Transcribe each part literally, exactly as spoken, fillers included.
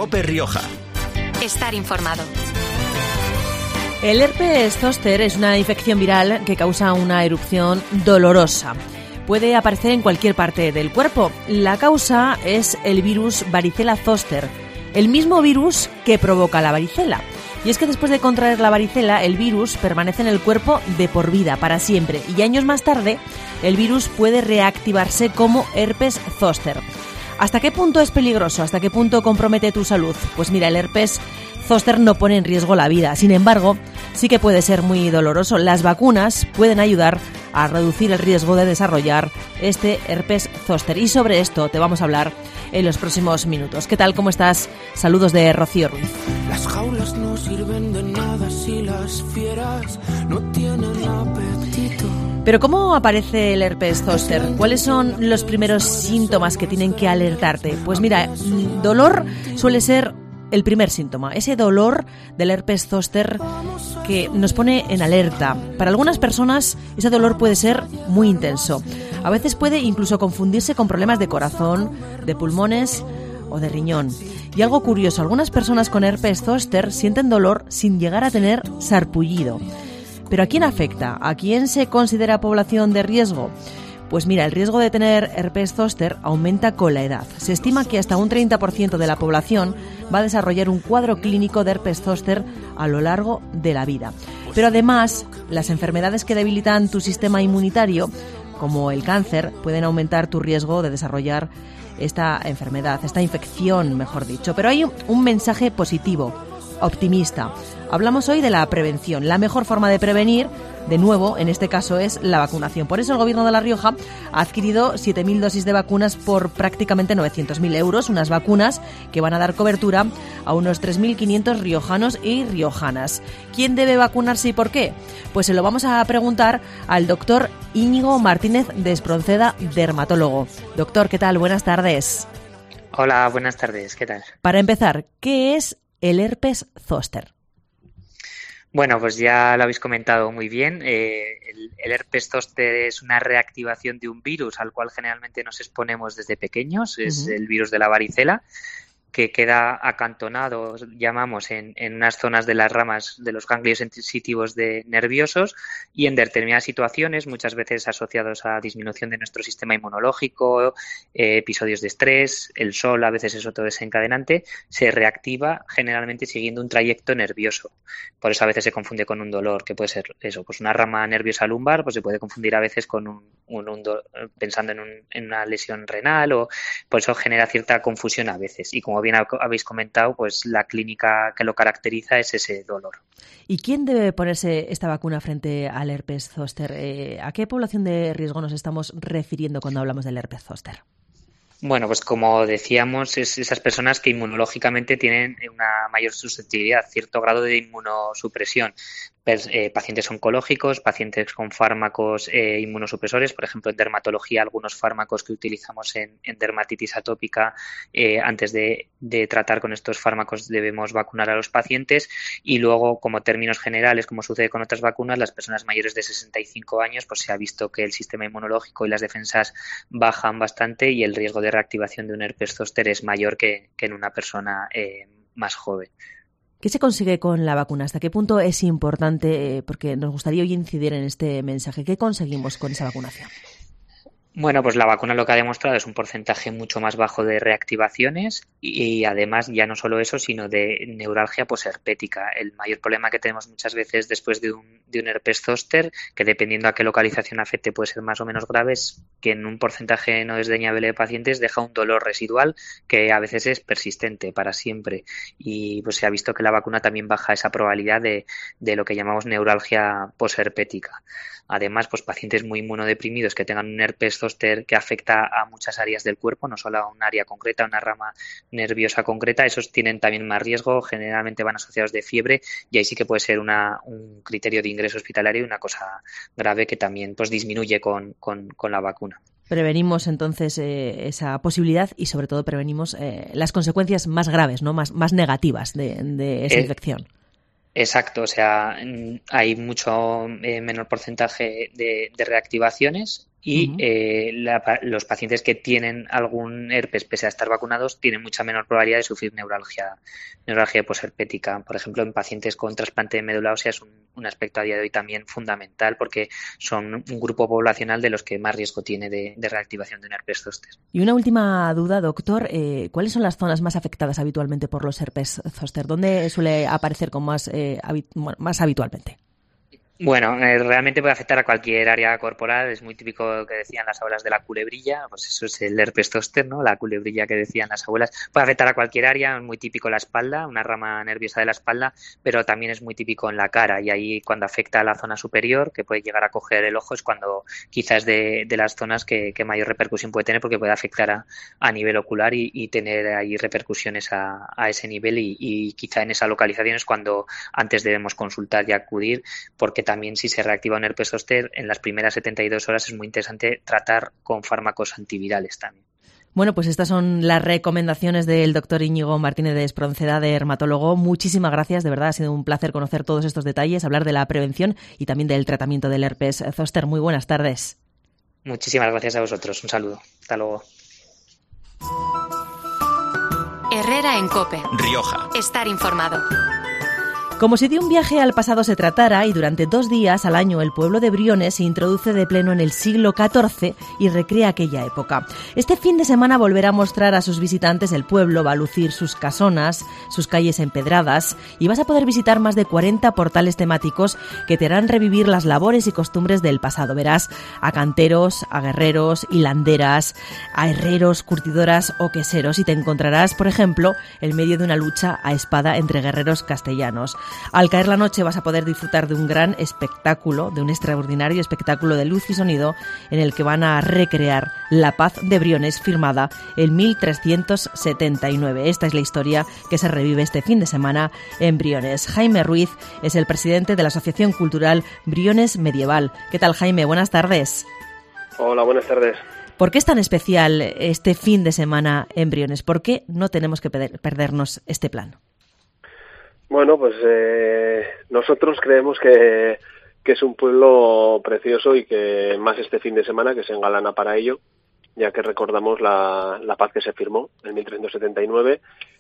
COPE Rioja. Estar informado. El herpes zóster es una infección viral que causa una erupción dolorosa. Puede aparecer en cualquier parte del cuerpo. La causa es el virus varicela zóster, el mismo virus que provoca la varicela. Y es que después de contraer la varicela, el virus permanece en el cuerpo de por vida, para siempre. Y años más tarde, el virus puede reactivarse como herpes zóster. ¿Hasta qué punto es peligroso? ¿Hasta qué punto compromete tu salud? Pues mira, el herpes zóster no pone en riesgo la vida. Sin embargo, sí que puede ser muy doloroso. Las vacunas pueden ayudar a reducir el riesgo de desarrollar este herpes zóster. Y sobre esto te vamos a hablar en los próximos minutos. ¿Qué tal? ¿Cómo estás? Saludos de Rocío Ruiz. Las jaulas no sirven de nada si las fieras no tienen apetito. Pero ¿cómo aparece el herpes zóster? ¿Cuáles son los primeros síntomas que tienen que alertarte? Pues mira, dolor suele ser el primer síntoma, ese dolor del herpes zóster que nos pone en alerta. Para algunas personas ese dolor puede ser muy intenso. A veces puede incluso confundirse con problemas de corazón, de pulmones o de riñón. Y algo curioso, algunas personas con herpes zóster sienten dolor sin llegar a tener sarpullido. ¿Pero a quién afecta? ¿A quién se considera población de riesgo? Pues mira, el riesgo de tener herpes zóster aumenta con la edad. Se estima que hasta un treinta por ciento de la población va a desarrollar un cuadro clínico de herpes zóster a lo largo de la vida. Pero además, las enfermedades que debilitan tu sistema inmunitario, como el cáncer, pueden aumentar tu riesgo de desarrollar esta enfermedad, esta infección, mejor dicho. Pero hay un mensaje positivo, optimista. Hablamos hoy de la prevención. La mejor forma de prevenir, de nuevo, en este caso es la vacunación. Por eso el Gobierno de La Rioja ha adquirido siete mil dosis de vacunas por prácticamente novecientos mil euros, unas vacunas que van a dar cobertura a unos tres mil quinientos riojanos y riojanas. ¿Quién debe vacunarse y por qué? Pues se lo vamos a preguntar al doctor Íñigo Martínez de Espronceda, dermatólogo. Doctor, ¿qué tal? Buenas tardes. Hola, buenas tardes. ¿Qué tal? Para empezar, ¿qué es el herpes zóster? Bueno, pues ya lo habéis comentado muy bien. Eh, el, el herpes zóster es una reactivación de un virus al cual generalmente nos exponemos desde pequeños. Es uh-huh. el virus de la varicela, que queda acantonado, llamamos, en, en unas zonas de las ramas de los ganglios sensitivos de nerviosos y en determinadas situaciones, muchas veces asociados a disminución de nuestro sistema inmunológico, eh, episodios de estrés, el sol a veces es otro desencadenante, se reactiva generalmente siguiendo un trayecto nervioso. Por eso a veces se confunde con un dolor, que puede ser eso, pues una rama nerviosa lumbar, pues se puede confundir a veces con un, un, un do, pensando en, un, en una lesión renal, o por eso genera cierta confusión a veces. Y como bien habéis comentado, pues la clínica que lo caracteriza es ese dolor. ¿Y quién debe ponerse esta vacuna frente al herpes zóster? Eh, ¿A qué población de riesgo nos estamos refiriendo cuando hablamos del herpes zóster? Bueno, pues como decíamos, es esas personas que inmunológicamente tienen una mayor susceptibilidad, cierto grado de inmunosupresión. Eh, pacientes oncológicos, pacientes con fármacos eh, inmunosupresores, por ejemplo, en dermatología, algunos fármacos que utilizamos en, en dermatitis atópica, eh, antes de, de tratar con estos fármacos debemos vacunar a los pacientes y luego, como términos generales, como sucede con otras vacunas, las personas mayores de sesenta y cinco años, pues se ha visto que el sistema inmunológico y las defensas bajan bastante y el riesgo de reactivación de un herpes zóster es mayor que, que en una persona eh, más joven. ¿Qué se consigue con la vacuna? ¿Hasta qué punto es importante? Porque nos gustaría hoy incidir en este mensaje. ¿Qué conseguimos con esa vacunación? Bueno, pues la vacuna lo que ha demostrado es un porcentaje mucho más bajo de reactivaciones y además ya no solo eso, sino de neuralgia posherpética. El mayor problema que tenemos muchas veces después de un, de un herpes zóster, que dependiendo a qué localización afecte puede ser más o menos grave, es que en un porcentaje no desdeñable de pacientes deja un dolor residual que a veces es persistente para siempre. Y pues se ha visto que la vacuna también baja esa probabilidad de, de lo que llamamos neuralgia posherpética. Además, pues pacientes muy inmunodeprimidos que tengan un herpes zóster que afecta a muchas áreas del cuerpo, no solo a un área concreta, una rama nerviosa concreta, esos tienen también más riesgo, generalmente van asociados de fiebre y ahí sí que puede ser una, un criterio de ingreso hospitalario y una cosa grave que también pues disminuye con, con, con la vacuna. Prevenimos entonces eh, esa posibilidad y sobre todo prevenimos eh, las consecuencias más graves, ¿no? Más, más negativas de, de esa eh, infección. Exacto, o sea, hay mucho eh, menor porcentaje de, de reactivaciones y Uh-huh. eh, la, los pacientes que tienen algún herpes pese a estar vacunados tienen mucha menor probabilidad de sufrir neuralgia, neuralgia posherpética. Por ejemplo, en pacientes con trasplante de médula ósea es un, un aspecto a día de hoy también fundamental porque son un grupo poblacional de los que más riesgo tiene de, de reactivación de un herpes zóster. Y una última duda, doctor, eh, ¿cuáles son las zonas más afectadas habitualmente por los herpes zóster? ¿Dónde suele aparecer con más, eh, habi- bueno, más habitualmente? Bueno, eh, realmente puede afectar a cualquier área corporal. Es muy típico que decían las abuelas de la culebrilla, pues eso es el herpes zóster, ¿no? La culebrilla que decían las abuelas. Puede afectar a cualquier área, es muy típico la espalda, una rama nerviosa de la espalda, pero también es muy típico en la cara. Y ahí cuando afecta a la zona superior, que puede llegar a coger el ojo, es cuando quizás de, de las zonas que, que mayor repercusión puede tener, porque puede afectar a, a nivel ocular y, y tener ahí repercusiones a, a ese nivel. Y, y quizá en esa localización es cuando antes debemos consultar y acudir, porque también si se reactiva un herpes zóster en las primeras setenta y dos horas es muy interesante tratar con fármacos antivirales también. Bueno, pues estas son las recomendaciones del doctor Íñigo Martínez de Espronceda, dermatólogo. Muchísimas gracias, de verdad ha sido un placer conocer todos estos detalles, hablar de la prevención y también del tratamiento del herpes zóster. Muy buenas tardes. Muchísimas gracias a vosotros, un saludo, hasta luego. Herrera en COPE. Rioja. Estar informado. Como si de un viaje al pasado se tratara, y durante dos días al año el pueblo de Briones se introduce de pleno en el siglo catorce y recrea aquella época. Este fin de semana volverá a mostrar a sus visitantes el pueblo, va a lucir sus casonas, sus calles empedradas, y vas a poder visitar más de cuarenta portales temáticos que te harán revivir las labores y costumbres del pasado. Verás a canteros, a guerreros, hilanderas, a herreros, curtidoras o queseros, y te encontrarás, por ejemplo, en medio de una lucha a espada entre guerreros castellanos. Al caer la noche vas a poder disfrutar de un gran espectáculo, de un extraordinario espectáculo de luz y sonido en el que van a recrear la paz de Briones firmada en mil trescientos setenta y nueve. Esta es la historia que se revive este fin de semana en Briones. Jaime Ruiz es el presidente de la Asociación Cultural Briones Medieval. ¿Qué tal, Jaime? Buenas tardes. Hola, buenas tardes. ¿Por qué es tan especial este fin de semana en Briones? ¿Por qué no tenemos que perdernos este plan? Bueno, pues eh, nosotros creemos que, que es un pueblo precioso y que más este fin de semana que se engalana para ello, ya que recordamos la, la paz que se firmó en mil trescientos setenta y nueve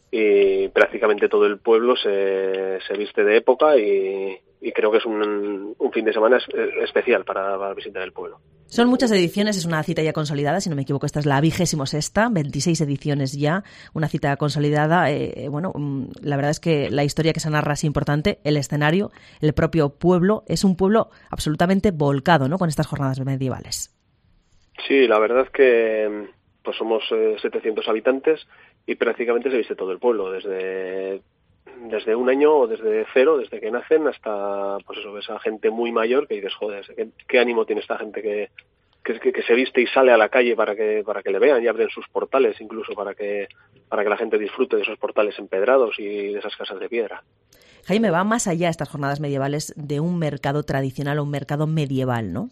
y prácticamente todo el pueblo se, se viste de época y, y creo que es un, un fin de semana es, especial para, para visitar el pueblo. Son muchas ediciones, es una cita ya consolidada, si no me equivoco, esta es la vigésimo sexta, veintiséis ediciones ya, una cita consolidada. Eh, bueno, la verdad es que la historia que se narra es importante, el escenario, el propio pueblo, es un pueblo absolutamente volcado, ¿no?, con estas jornadas medievales. Sí, la verdad es que pues somos eh, setecientos habitantes y prácticamente se viste todo el pueblo, desde desde un año o desde cero, desde que nacen hasta, pues eso, esa gente muy mayor que dices, joder, ¿qué, qué ánimo tiene esta gente que, que, que, que se viste y sale a la calle para que para que le vean y abren sus portales incluso para que para que la gente disfrute de esos portales empedrados y de esas casas de piedra. Jaime, va más allá estas jornadas medievales de un mercado tradicional o un mercado medieval, ¿no?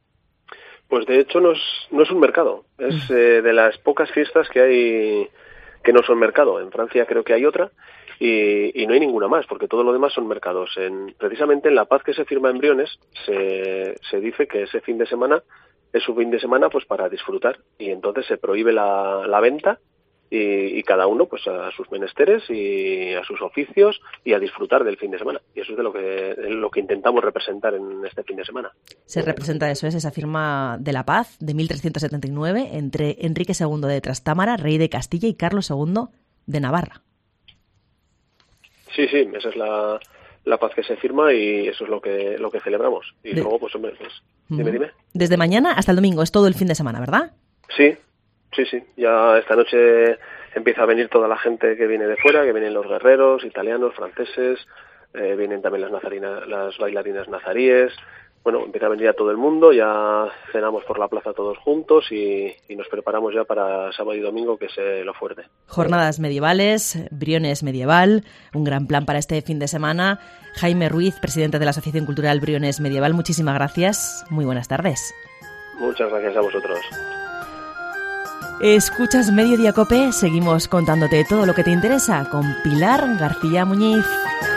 Pues de hecho no es, no es un mercado, es eh, de las pocas fiestas que hay que no son mercado. En Francia creo que hay otra y, y no hay ninguna más, porque todo lo demás son mercados. En, precisamente en la paz que se firma en Briones se, se dice que ese fin de semana es un fin de semana pues para disfrutar y entonces se prohíbe la, la venta y, y cada uno pues a sus menesteres y a sus oficios y a disfrutar del fin de semana. Y eso es de lo que, de lo que intentamos representar en este fin de semana. Se representa eso, es esa firma de la paz de mil trescientos setenta y nueve entre Enrique segundo de Trastámara, rey de Castilla, y Carlos segundo de Navarra. Sí, sí, esa es la, la paz que se firma y eso es lo que lo que celebramos. Y de... luego, pues, hombre, pues, dime, dime. Desde mañana hasta el domingo, es todo el fin de semana, ¿verdad? Sí, sí, sí. Ya esta noche empieza a venir toda la gente que viene de fuera, que vienen los guerreros, italianos, franceses, eh, vienen también las nazarinas, las bailarinas nazaríes. Bueno, empieza a venir a todo el mundo, ya cenamos por la plaza todos juntos y, y nos preparamos ya para sábado y domingo, que es eh, lo fuerte. Jornadas medievales, Briones medieval, un gran plan para este fin de semana. Jaime Ruiz, presidente de la Asociación Cultural Briones Medieval, muchísimas gracias. Muy buenas tardes. Muchas gracias a vosotros. Escuchas Mediodía Cope, seguimos contándote todo lo que te interesa con Pilar García Muñiz.